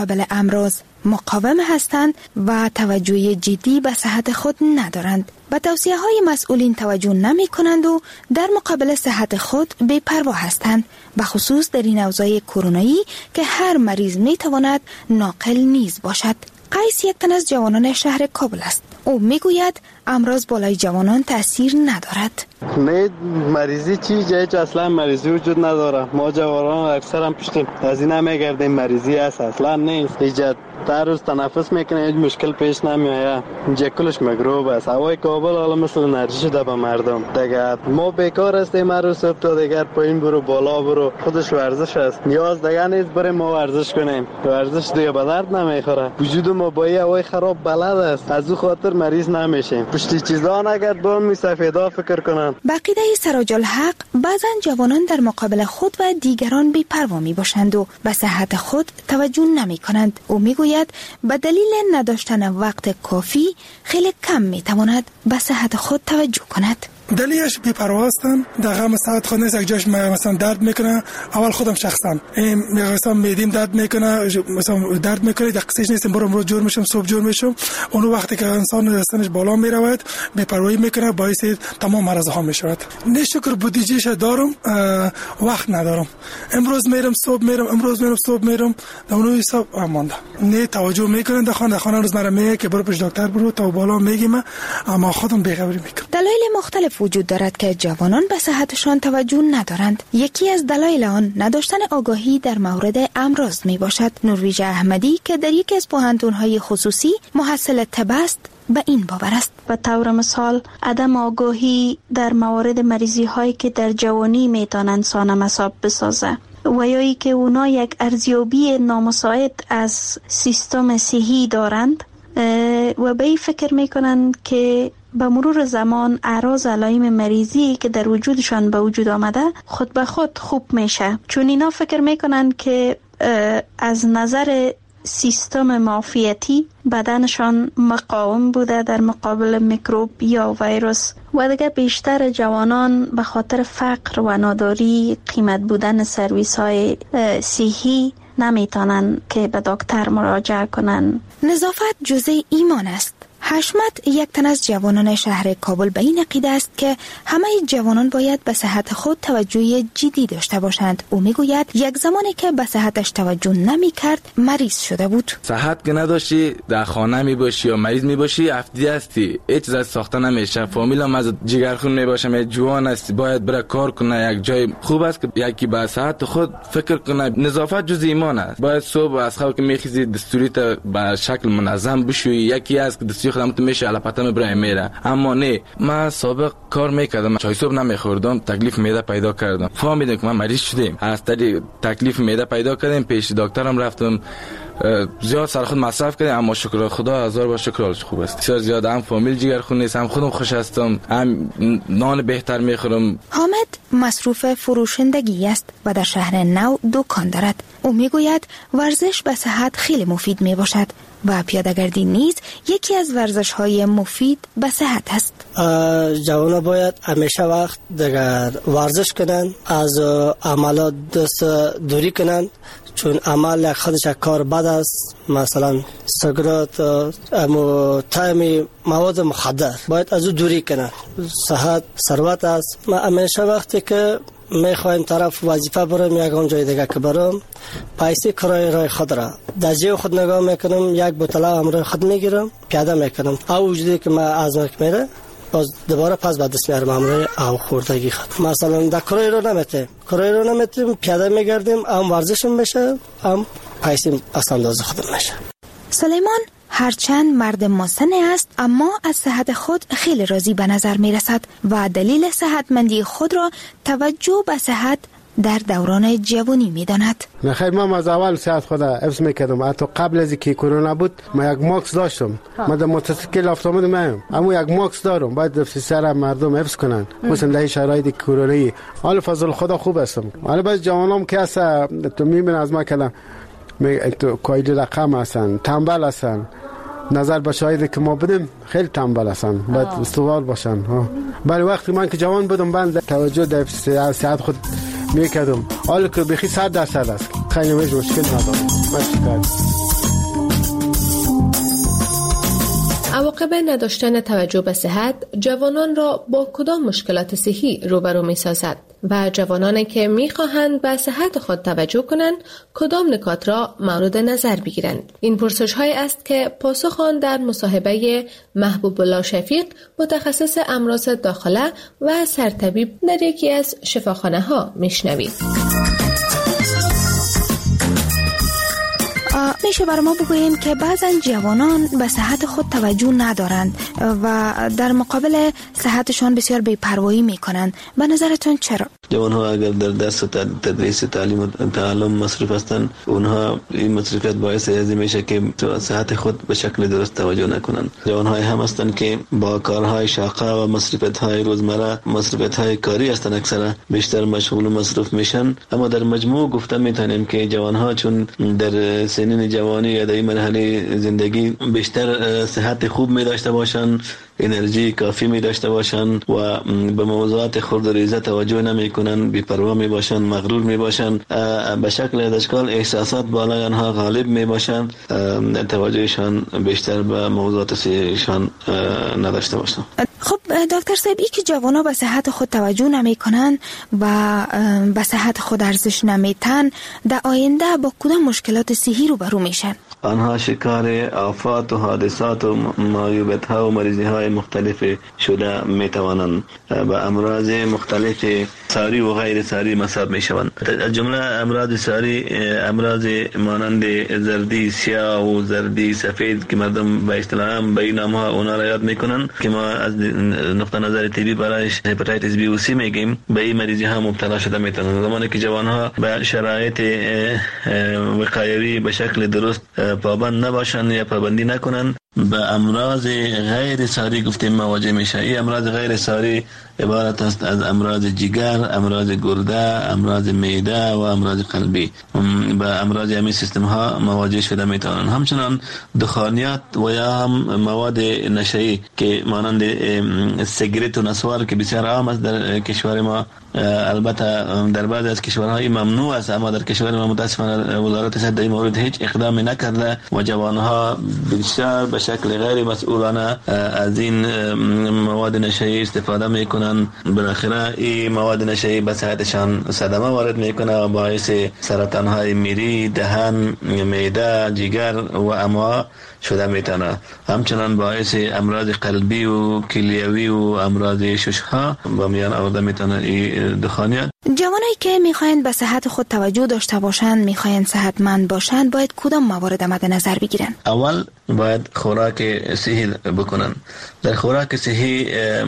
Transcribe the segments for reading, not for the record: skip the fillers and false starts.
مقابل امراض مقاوم هستند و توجه جدی به صحت خود ندارند. به توصیه‌های مسئولین توجه نمی کنند و در مقابل صحت خود بی‌پروا هستند، به خصوص در این اوضاع کرونایی که هر مریض می تواند ناقل نیز باشد. قیس یک تن از جوانان شهر کابل است. او میگوید امراض بالای جوانان تأثیر ندارد. نه مریضی چیزی اصلا مریضی وجود نداره. ما جوانان اکثر هم پشت از این نمیگردیم مریضی است، اصلا نیست. ایجاد در روز تنفس میکنه، هیچ مشکل پیش نمیاد. اینجا کلش مگروب است. هوای کابل حالا مثل انرژی شده به مردم. دیگه ما بیکار هستیم، هر روز صبح تا دیگر پایین برو بالا برو، خودش ورزش است. نیاز دیگه نیست بریم ما ورزش کنیم. ورزش دیگه به درد نمیخوره. وجود ما با هوای خراب بلد است، از او خاطر مریض نمیشیم. پشتی چیزا نگرد با می سفیدا فکر کنن. بقیده سراج الحق بعضا جوانان در مقابل خود و دیگران بی‌پروا میباشند و به صحت خود توجه نمی کنند. او میگوید به دلیل نداشتن وقت کافی خیلی کم میتواند به صحت خود توجه کند. دلیلش بی‌پروا هستن. دغه صحت خود نیست، یک جاش مثلا درد میکنه. اول خودم شخصا مثلا میدیم درد میکنه، مثلا درد میکنه، دقیقش نیستم برام رو جور میشم، صبح جور میشم. اون وقتی که انسان سنش بالا میرود بی‌پروایی میکنه، باعث تمام مرض ها میشود. نشکر بودجهش دارم، وقت ندارم. امروز میرم صبح میرم، امروز میرم صبح میرم، اون حساب مونده. نه توجه میکنن در خانه روز مرا میگه که برو پیش دکتر برو تا بالا میگم، اما خودم بی‌خبری میکنم. دلایل مختلف وجود دارد که جوانان به صحتشان توجه ندارند. یکی از دلایل آن نداشتن آگاهی در مورد امراض می باشد. نرویج احمدی که در یکی از پوهنتون‌های خصوصی محصل طب است به این باور است. به طور مثال عدم آگاهی در موارد مریضی هایی که در جوانی میتونند سانمساب بسازه و یا ای که اونا یک ارزیابی نامساعد از سیستم صحی دارند و به این فکر میکنند که به مرور زمان اعراض علائم مریضی که در وجودشان به وجود آمده خود به خود خوب میشه، چون اینا فکر میکنن که از نظر سیستم معافیتی بدنشان مقاوم بوده در مقابل میکروب یا ویروس و دیگه بیشتر جوانان به خاطر فقر و ناداری قیمت بودن سرویس های صحی نمیتونن که به دکتر مراجعه کنن. نظافت جزء ایمان است. حشمت یک تن از جوانان شهر کابل به این عقیده است که همه جوانان باید به صحت خود توجه جدی داشته باشند. او میگوید یک زمانی که به صحتش توجه نمی کرد مریض شده بود. صحت که نداشتی در خانه می باشی یا مریض می باشی افدی هستی، هیچ چیز ساخته نمیشه. فامیل هم از جگرخون می باشه، می جوان هستی، باید بره کار کنه. یک جای خوب است که یکی به صحت خود فکر کنه. نظافت جز ایمان است. باید صبح از خواب که میخیزی دستوری تا به شکل منظم بشویی. یکی از که دستوری خودم تو میشه الپته میبره میره، اما نه. من سابق کار میکردم، چای صبح نمیخوردم، تکلیف معده پیدا کردم. فهمیدم که من مریض شدم. از طریق تکلیف معده پیدا کردم، پیش دکترم رفتم، زیاد سر خود مصرف کردم، اما شکر خدا هزار بار شکر حالش خوب است. بسیار زیاد. هم فامیل جگرخون نیست، هم خودم خوش هستم، هم نان بهتر میخورم. حامد مصروف فروشندگی است و در شهر نو دکان دارد. او میگوید ورزش به صحت خیلی مفید میباشد و پیاده‌گردی نیز یکی از ورزش‌های مفید به صحت است. جوانان باید همیشه وقت دیگر ورزش کنند، از عملات دست دوری کنند، چون عمل خودش کار بد است. مثلا سیگارت، تایم، مواد مخدر باید از او دوری کنند. صحت ثروت است. ما همیشه وقتی که میخوایم طرف وظیفه برم یکم جای دیگه که برم، پیسه کرایه راه خود را در جیب خود نگاه میکنم، یک بوتل همراه خود میگیرم، پیاده میکنم. او وجودی که من از میره باز دوباره پس بعد دست میارم همراه او خوردگی خود. مثلا در کرایه رو نمیتیم، پیاده میگردیم، هم ورزشم بشه، هم پیسه از اندازه خودم میشه. سلیمان هرچند مرد مسن است اما از صحت خود خیلی راضی به نظر می رسد و دلیل صحتمندی خود را توجه به صحت در دوران جوانی می داند. خیر، من از اول صحت خود حفظ میکردم. حتی قبل از اینکه کرونا بود من یک ماکس داشتم. من در موتورسیکل افتادم میام، اما یک ماکس دارم. باید سر مردم حفظ کنن، خصوصا در شرایط کرونایی. حال فضل خدا خوب هستم. حالا بعضی جوانام که هست تو میبینی از ما کلا تو قاید رقم هستن، تنبل هستن. نظر به شاهدی که ما بدیم خیلی تنبل هستن، باید استوار باشن. ولی وقتی من که جوان بودم بند توجه در صحت خود میکردم. حالا که بخی 100% است، خیلی مشکل ندارم. عواقب نداشتن توجه به صحت جوانان را با کدام مشکلات صحی روبرو می‌سازد و جوانانی که می‌خواهند به صحت خود توجه کنند کدام نکات را مورد نظر بگیرند؟ این پرسش‌هایی است که پاسخ آن در مصاحبه محبوب الله شفیق متخصص امراض داخله و سرطبیب در یکی از شفاخانه‌ها میشنوید. میشه برای ما بگوییم که بعضا جوانان به صحت خود توجه ندارند و در مقابل صحتشان بسیار بی‌پروایی میکنند. به نظرتون چرا؟ جوانها اگر در دست تدریس تعلیم و تعلم مصروف هستند، اونها این مصروفیت باعث از میشه که صحت خود به شکل درست توجه نکنند. جوانهای هم هستند که با کارهای شاقه و مصروفیت‌های روزمره، مصروفیت‌های کاری هستند، اکثرا بیشتر مشغول و مصروف میشن. اما در مجموع گفته میتونیم که جوانها چون در سنین جوانی یا در این مرحله زندگی بیشتر صحت خوب می داشته باشن، انرژی کافی می داشته باشن و به موضوعات خرد و ریزه توجه نمی کنن، بی‌پروا می باشن، مغرور می باشن، به شکل اشکال احساسات بالای آنها غالب می باشن، توجهشان بیشتر به موضوعات صحیشان نداشته باشن. خب دکتر صاحب، ای که جوانا به صحت خود توجه نمی کنن و به صحت خود ارزش نمیتن، در آینده با کدام مشکلات صحی روبرو میشن؟ آنها شکار آفات و حادثات و معیوبیت‌ها و مریضی‌های مختلف شده می‌توانند، به امراض مختلف ساری و غیر ساری مصاب می‌شوند. از جمله امراض ساری امراض مانند زردی سیاه و زردی سفید که مردم به اصطلاح به این نام‌ها اونا را یاد می‌کنند که ما از نقطه نظر طبی برایش هپاتیتس بی و سی میگیم، به این مریضی‌ها مبتلا شده می‌توانند. زمانی که جوان‌ها به شرایط وقایوی به شکل درست پابند نباشند یا پابندی نکنند، به امراض غیر ساری گفتیم مواجه میشه. این امراض غیر ساری عبارت است از امراض جگر، امراض گرده، امراض معده و امراض قلبی. به امراض همین سیستم ها مواجه شده میتونن. همچنان دخانیات و یا هم مواد نشئی که مانند سیگارت و نسوار که بسیار عام است در کشور ما، البته در بعضی از کشورها این ممنوع است، اما در کشور ما متاسفانه وزارت صحت در این مورد هیچ اقدامی نکرده و جوانها بیشتر به شکل غیر مسئولانه از این مواد نشئی استفاده میکنن. بالاخره این مواد نشئی به صحتشان صدمه وارد میکنه و باعث سرطان های میری، دهن، معده، جگر و امعاء شده میتونه. همچنان باعث امراض قلبی و کلیوی و امراض ششها با میان آورده میتونه این دخانیات. جوانایی که میخواین به صحت خود توجه داشته باشن، میخواین صحتمند باشن، باید کدام موارد مد نظر بگیرن؟ اول باید خوراک صحی بکنن. در خوراک صحی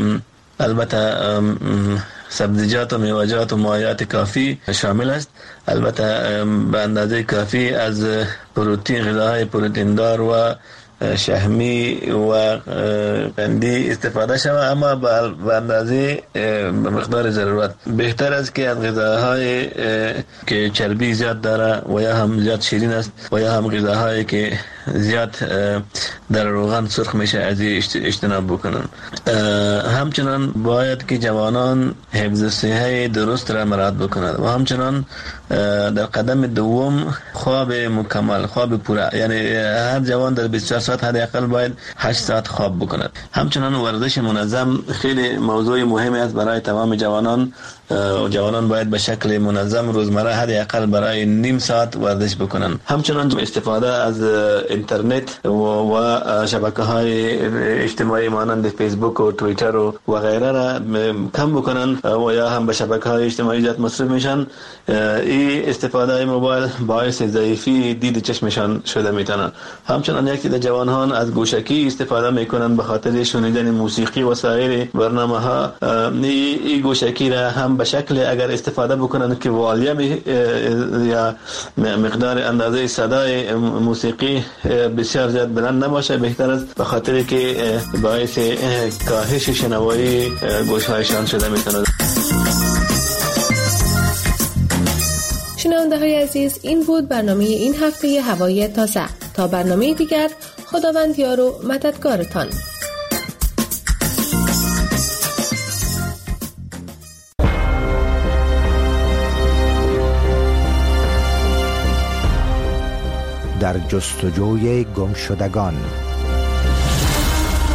البته سبزیجات و میوه‌جات و مایعات کافی شامل است. البته به اندازه کافی از پروتئین، غذاهای پروتئین دار و شحمی و قندی استفاده شود، اما به اندازه مقدار ضرورت. بهتر است که از غذاهای که چربی زیاد داره و یا هم زیاد شیرین است و یا هم غذاهایی که زیاد در روغن سرخ میشه از اجتناب بکنن. همچنان باید که جوانان حفظ صحه درست را مراعات بکنند و همچنان در قدم دوم خواب مکمل، خواب پوره، یعنی هر جوان در 24 ساعت حداقل باید 8 ساعت خواب بکند. همچنان ورزش منظم خیلی موضوع مهمی است برای تمام جوانان. جوانان باید به شکل منظم روزمره حداقل برای نیم ساعت ورزش بکنن. همچنان استفاده از اینترنت و شبکه‌های اجتماعی مانند فیسبوک و توییتر و غیره را کم بکنن و یا هم به شبکه‌های اجتماعی زیاد مصروف میشن. این استفاده موبایل باعث ضعیفی دید چشمشان شده میتونه. همچنان یک عده جوانان از گوشکی استفاده میکنن به خاطر شنیدن موسیقی و سایر برنامه‌ها. این گوشکی را هم به شکل اگر استفاده بکنن که والیم یا مقدار اندازه صدای موسیقی بسیار زیاد بلند نباشه، بهتر است، به خاطر که باعث کاهش شنوایی گوش‌هایشان شده میتونه. شنونده‌های عزیز، این بود برنامه این هفته هوای تازه. تا برنامه دیگر، خداوند یار و مددگارتان. در جستجوی گمشدگان.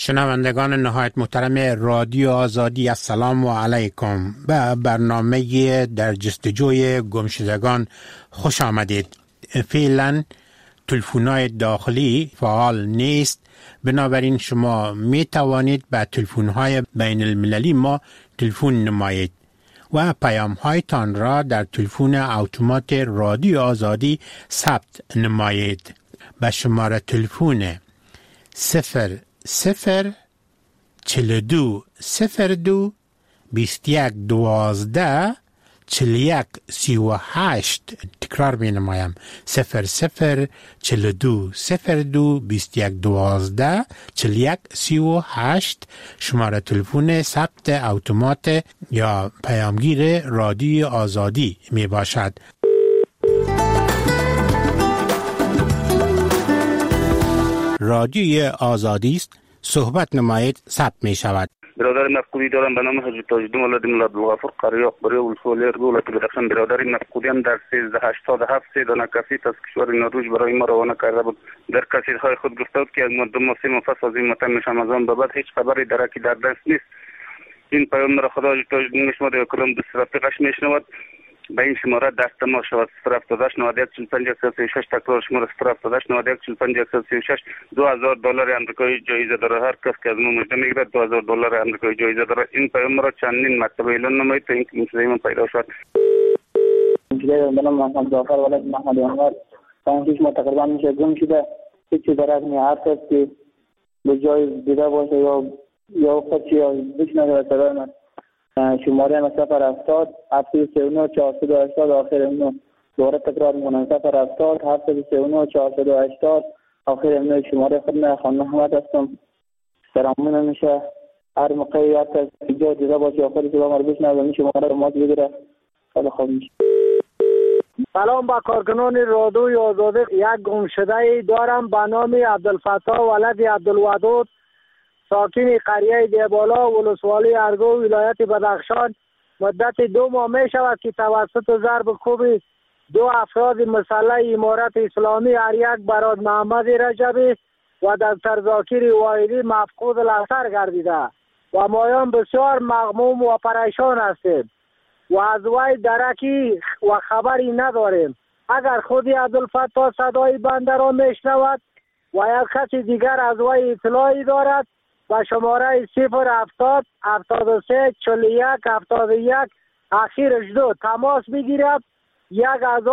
شنوندگان نهایت محترم رادیو آزادی، السلام علیکم. به برنامه در جستجوی گمشدگان خوش آمدید. فعلا تلفن‌های داخلی فعال نیست، بنابراین شما می توانید به تلفن‌های بین المللی ما تلفن نمایید و پیام‌هایتان را در تلفن اتومات رادیو آزادی ثبت نمایید. به شماره تلفن 004202 2112 4138. تکرار می نمایم 004202 2112 4138. شماره تلفن ثبت اتومات یا پیامگیر رادیو آزادی می باشد. رادیو آزادی است، صحبت نمایید، ثبت می شود. برادر مفقودی دارم به نام حاجی تاجالدین ولد مولا عبدالغفور قریه اخباری ولسوالی ولایت بدخشان. برادر مفقودیان در 1387 سه دانه کاسیت از کشور نروژ برای ما روانه کرده بود. در کاسیت‌های خود گفته بود که از مدت ماه پس از این متن شمازان به بعد هیچ خبری درکی در دست نیست. این پیام را خدا حاجی تاجالدین میشنود و کلام دوست رفیقش میشنود. به این شماره دست ما شود 078 تکرار شماره 078 $2,000 آمریکایی جایزه داره. هر کس که از ما مجده میگیرد $2,000 آمریکایی جایزه داره. این پیام را چندین مرتبه اعلان نمایید تا اینکه این چیزای من پیدا شد. به نام محمد جعفر ولد محمد انور. تانکیش ما تقریبا میشه گم شده. هیچی درک نیست. هر کس که به جای دیده باشه یا خودشی یا بشنوه صدای من. شماره ما 070 739 480 آخر امنو دوباره تکرار میکنم 070 739 480 آخر امنو شماره خود من خانم محمد هستم. سلامون میشه هر موقع یا کسی جا دیده باشه یا خودی که با ما رو بشنوه این شماره رو ما بگیره خیلی خوب میشه. سلام با کارکنان رادیو آزادی. یک گمشده دارم به نام عبدالفتاح ولد عبدالودود، ساکن قریه دیبالا ولسوالی ارگو ولایت بدخشان. مدت 2 ماه می شود که توسط ضرب کوب 2 افراد مسلح امارت اسلامی هر یک براد محمد رجبی و دکتر ذاکر وایلی مفقود الاثر گردیده و مایان بسیار مغموم و پریشان هستیم و از وی درکی و خبری نداریم. اگر خودی عبدالفتاح صدای بنده را میشنود و یک کسی دیگر از وی اطلاعی دارد و شماره 070 73 41 71 اخیرش 2 تماس بگیرد. 1000